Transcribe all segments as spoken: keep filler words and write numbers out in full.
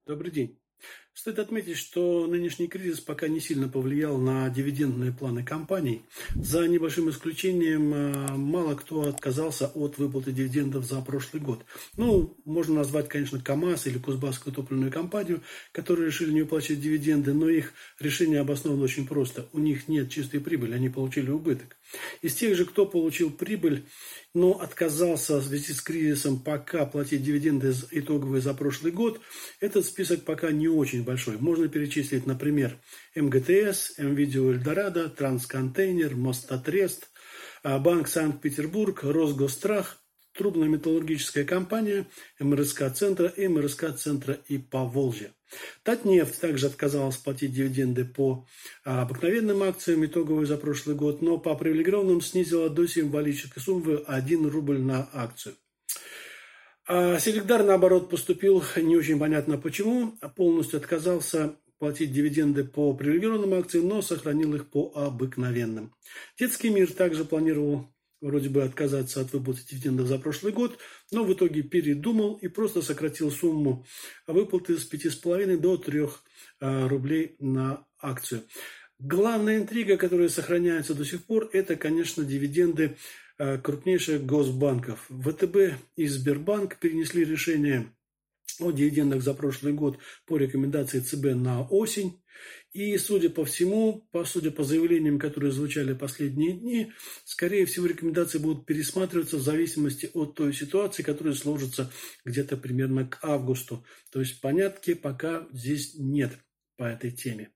Добрый день. Стоит отметить, что нынешний кризис пока не сильно повлиял на дивидендные планы компаний. За небольшим исключением, а, мало кто отказался от выплаты дивидендов за прошлый год. Ну, можно назвать, конечно, КАМАЗ или Кузбасскую топливную компанию, которые решили не выплачивать дивиденды, но их решение обосновано очень просто. У них нет чистой прибыли, они получили убыток. Из тех же, кто получил прибыль, но отказался в связи с кризисом пока платить дивиденды итоговые за прошлый год, этот список пока не очень большой. Можно перечислить, например, МГТС, МВидео Эльдорадо, Трансконтейнер, Мостотрест, Банк Санкт-Петербург, Росгосстрах, трубно-металлургическая компания, МРСК-центра и МРСК-центра и Поволжья. Татнефть также отказалась платить дивиденды по обыкновенным акциям, итоговые за прошлый год, но по привилегированным снизила до символической суммы один рубль на акцию. А Селигдар, наоборот, поступил не очень понятно почему, полностью отказался платить дивиденды по привилегированным акциям, но сохранил их по обыкновенным. Детский мир также планировал вроде бы отказаться от выплаты дивидендов за прошлый год, но в итоге передумал и просто сократил сумму выплаты с пяти с половиной до трёх рублей на акцию. Главная интрига, которая сохраняется до сих пор, это, конечно, дивиденды крупнейших госбанков. ВТБ и Сбербанк перенесли решение о дивидендах за прошлый год по рекомендации ЦБ на осень. И, судя по всему, по, судя по заявлениям, которые звучали последние дни, скорее всего, рекомендации будут пересматриваться в зависимости от той ситуации, которая сложится где-то примерно к августу. То есть понятки пока здесь нет по этой теме.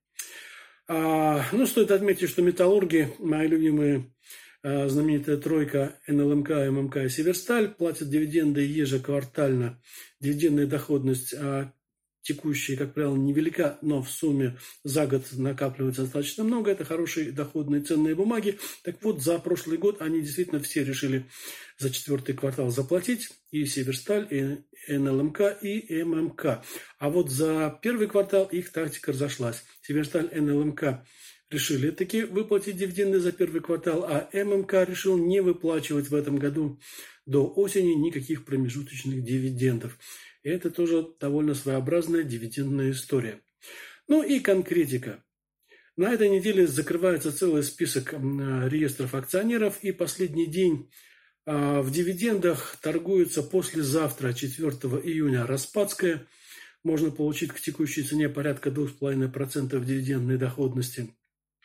А, ну, стоит отметить, что металлурги, мои любимые, а, знаменитая тройка эн эл эм ка, эм эм ка и Северсталь, платят дивиденды ежеквартально. Дивидендная доходность а, текущая, как правило, невелика, но в сумме за год накапливается достаточно много. Это хорошие доходные ценные бумаги. Так вот, за прошлый год они действительно все решили за четвертый квартал заплатить. И Северсталь, и эн эл эм ка, и эм эм ка. А вот за первый квартал их тактика разошлась. Северсталь, эн эл эм ка решили таки выплатить дивиденды за первый квартал, а эм эм ка решил не выплачивать в этом году до осени никаких промежуточных дивидендов. И это тоже довольно своеобразная дивидендная история. Ну и конкретика. На этой неделе закрывается целый список реестров акционеров, и последний день в дивидендах торгуется послезавтра, четвёртого июня, Распадская. Можно получить к текущей цене порядка два с половиной процента дивидендной доходности.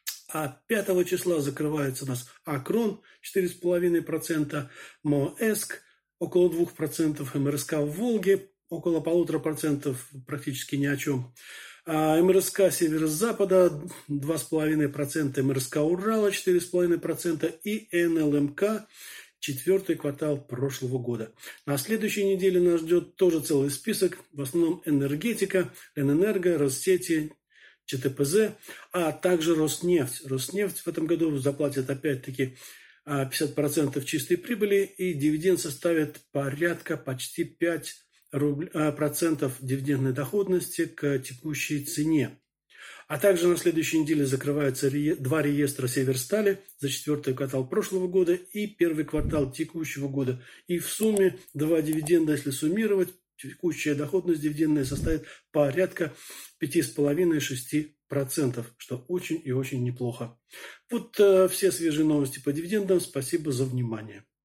А пятого числа закрывается у нас Акрон, четыре с половиной процента, МОЭСК, около двух процентов, МРСК в Волге, около полутора процентов, практически ни о чем. А МРСК Северо-Запада два с половиной процента, МРСК Урала четыре с половиной процента и эн эл эм ка четвертый квартал прошлого года. На следующей неделе нас ждет тоже целый список, в основном энергетика, Ленэнерго, Россети, ЧТПЗ, а также Роснефть. Роснефть в этом году заплатит опять-таки пятьдесят процентов чистой прибыли, и дивиденд составит порядка почти пять процентов дивидендной доходности к текущей цене. А также на следующей неделе закрываются два реестра Северстали за четвертый квартал прошлого года и первый квартал текущего года. И в сумме два дивиденда, если суммировать, текущая доходность дивидендная составит порядка пять с половиной - шесть процентов, что очень и очень неплохо. Вот э, все свежие новости по дивидендам. Спасибо за внимание.